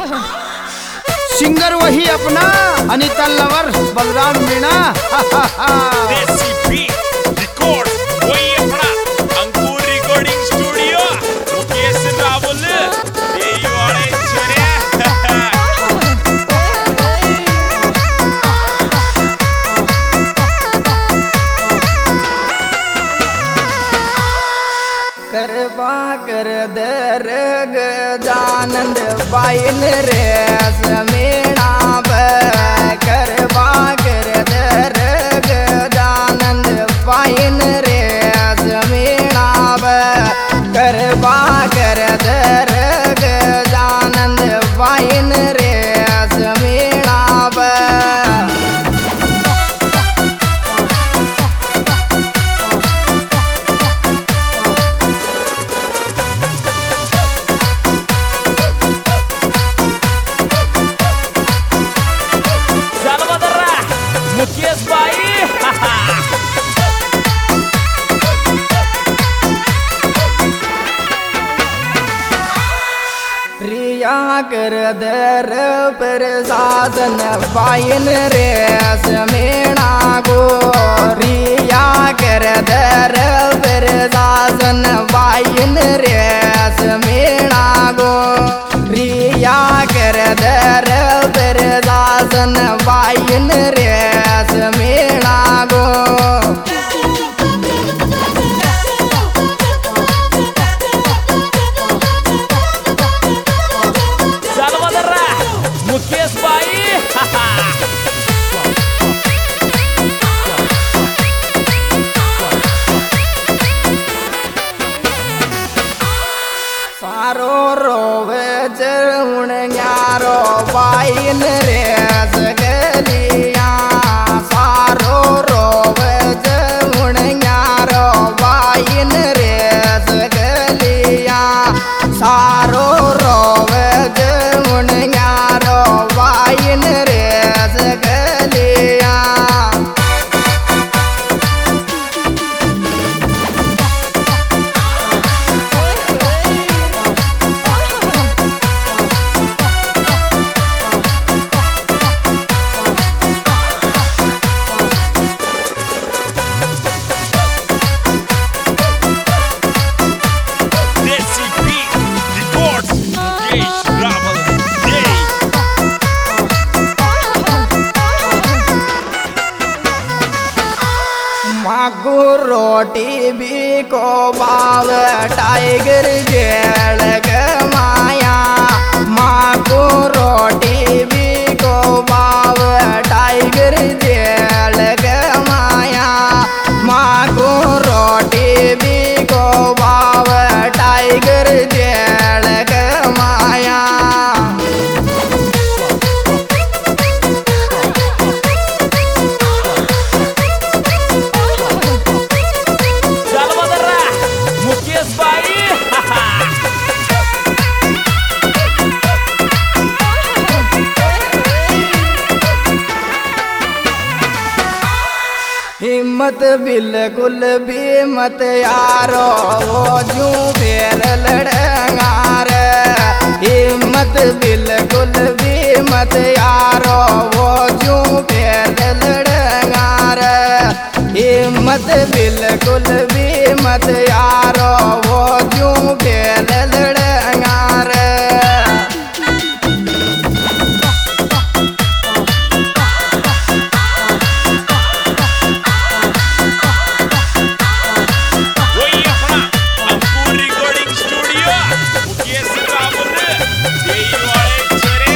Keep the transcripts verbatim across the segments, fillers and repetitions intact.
Singer वही अपना Anita lover Balram Meena. देसी बीट रिकॉर्ड वही अपना अंकुर रिकॉर्डिंग स्टूडियो मुकेश रावल देई वाले छरे। करबा कर दर गजानंद पाइन रे समीणा करबा कर दर गजानंद पाइन रे समीणा करबा कर दर गजानंद पाइन रे समीणा। मुकेश भाई प्रिया कर दर प्रसादन पाइन रे समीणा गो रिया कर दर प्रसादन पाइन रे समीणा गो रिया कर दर प्रसादन पाइन रे समीणा गो। मुकेश भाई सारो रोवे जरुण न्यारो पाइन रे सगलिया सारो रोवे जरुण न्यारो पाइन रे सगलिया सारो रोवे जरुण न्यारो पाइन रे सगलिया। देसी बीट रिकॉर्ड मुकेश रावल देई मागू रोटी भी को बाव टाइगर जेल माया मागू रोटी भी को बाव टाइगर जेल माया मागू रोटी भी को बाव टाइगर जेल माया। मुकेश भाई हिम्मत बिल्कुल भी मत यारो वो जू फेर लड़ंगार हिम्मत बिल्कुल भी मत यारो वो जू फेर लड़ंगार हिम्मत बिल्कुल भी मत यारो वो जू फेर लड़ंगार। वही अपना अंकुर रिकॉर्डिंग स्टूडियो मुकेश रावल देई वाले छरे।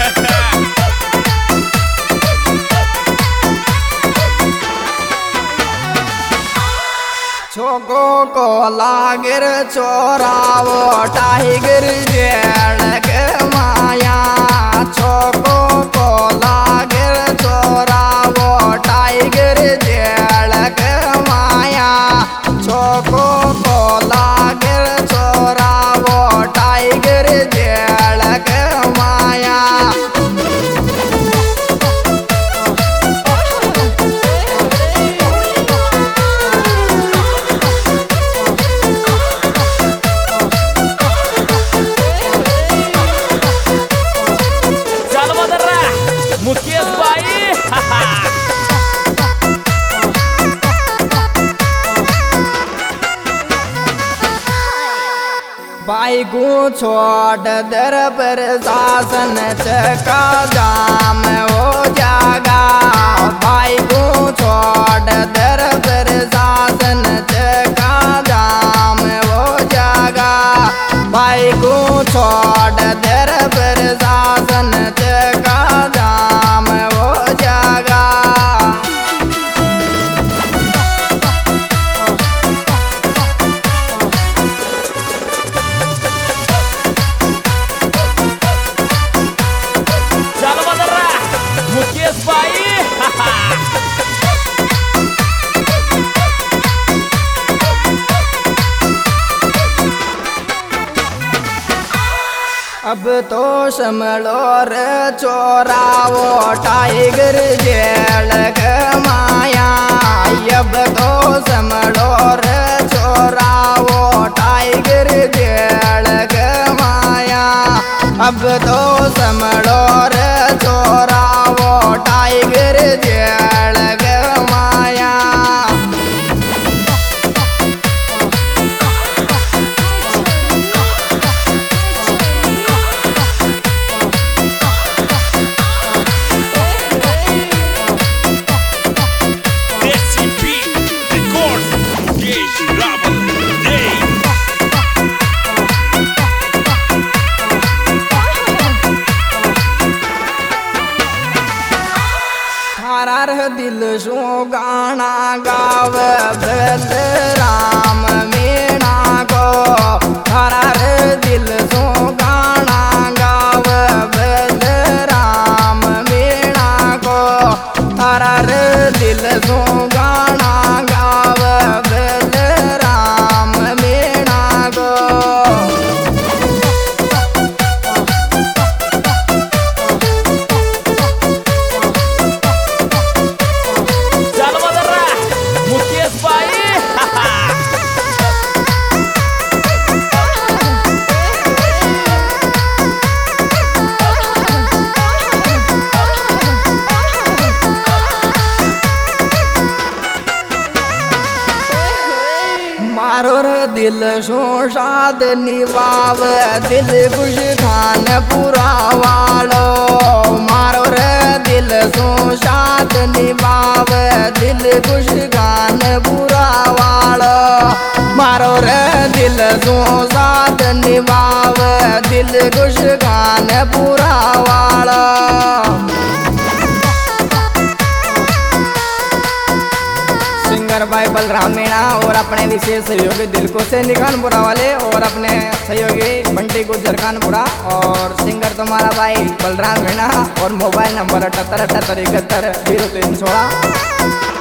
छोको को लागिर चोरावो टाइगर जेल माया छोको को लागिर चोरावो टाइगर जेल माया छोको को लागिर चोरावो टाइगर जेल माया। को छोड़ दर पर शासन चका जाम हो जागा। भाई को छोड़ दर पर शासन चका जाम हो जागा। भाई को छोड़ दर पर शासन चका जाम हो जागा। चल बदर्रा मुकेश भाई अब तो समलो रे चोरावो टाइगर जेल के माया। अब तो समलो रे चोरावो टाइगर जेल के माया। अब तो समलो रे चोरावो टाइगर जेल के माया। देसी बी रिकॉर्ड्स मुकेश रावल दे थारा रे दिल सो गाना गाव बलराम मीणा को। थारा रे दिल सो गाना गाव बलराम मीणा को। थारा रे दिल सो गाना गाव बलराम मीणा को। चल बदर्रा मुकेश भाई मारो रे दिल सो साध निभाव दिल खुश खान पूरा वालो। मारो रे दिल सो साध निभाव दिल खुश खान पूरा वालो। मारो रे दिल सो साध निभाव दिल खुश खान पूरा वालो। सिंगर भाई बलराम मीणा और अपने विशेष सहयोगी दिलको से निकानपुरा वाले और अपने सहयोगी बंटी गुजर खानपुरा और सिंगर तुम्हारा भाई बलराम मीणा और मोबाइल नंबर अठहत्तर अठहत्तर इकहत्तर जीरो तीन सोलह।